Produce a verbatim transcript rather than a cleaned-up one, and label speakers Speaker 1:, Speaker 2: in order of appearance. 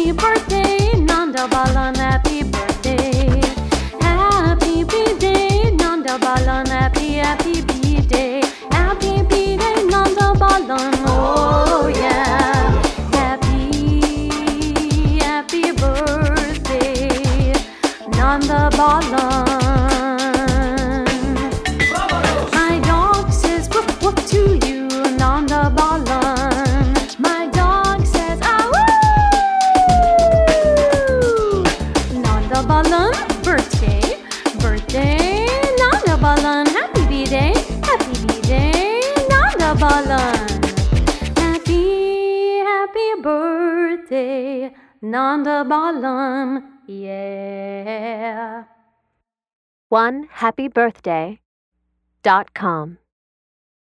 Speaker 1: Happy birthday, Nanda Balan, happy birthday. Happy B-Day, Nanda Balan, happy, happy B-Day. Happy B-Day, Nanda Balan, oh yeah. Happy, happy birthday, Nanda Balan. My dog says woof woof to you, Nanda Balan. My dog says ah woo. Nanda Balan, birthday, birthday, Nanda Balan, happy B-Day, happy B-Day, Nanda Balan. Happy, happy birthday, Nanda Balan, yeah.
Speaker 2: one happy birthday dot com